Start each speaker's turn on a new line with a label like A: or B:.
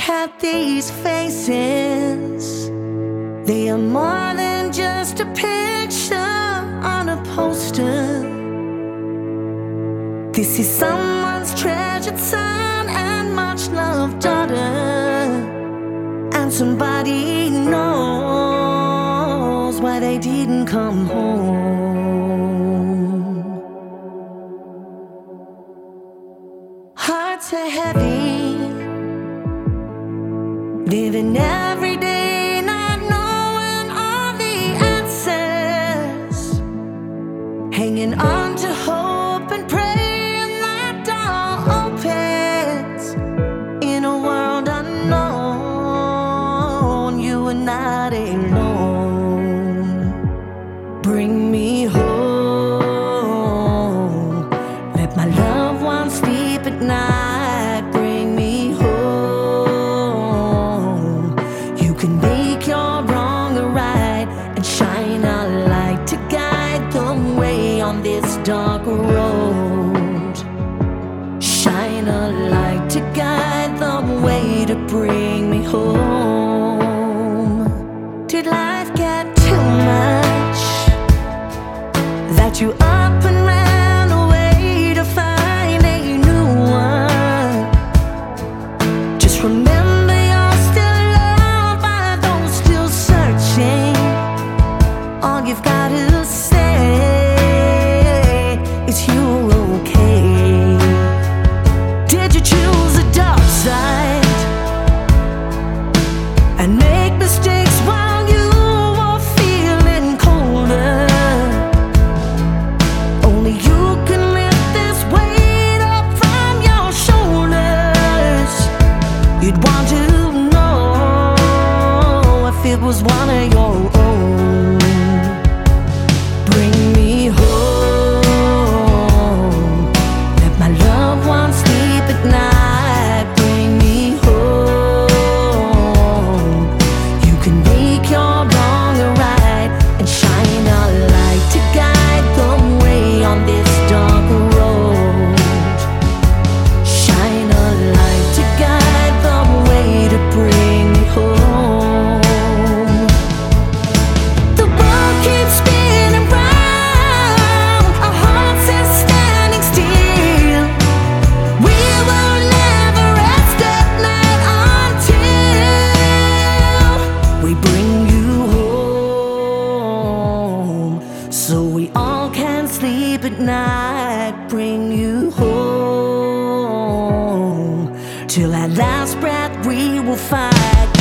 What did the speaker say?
A: at these faces. They are more than just a picture on a poster. This is someone's treasured son and much loved daughter, and somebody knows why they didn't come home. Hearts are heavy, living every day, not knowing all the answers, hanging on to hope and praying that door opens. In a world unknown, you are not alone. Bring me home, let my loved ones sleep at night. Bring me home, you can make your wrong a right and shine a light to guide the way on this dark road. Shine a light to guide the way to bring me home. Did life get too much that you up and ran away to find a new one? Just remember you're still loved by those still searching. All you've got to say is you're okay. Did you choose the dark side and make mistakes while you were feeling colder? Only you can lift this weight up from your shoulders. You'd want to know if it was one of your own. Bring me home, let my loved ones sleep at night. Bring me home, you can make your wrong a right and shine a light to guide the way on this dark road. Shine a light to guide the way to bring me home. The world keeps spinning round, our hearts are standing still. We will never rest at night until we bring you home, so we all can sleep at night. Bring you home, till at last breath we will fight.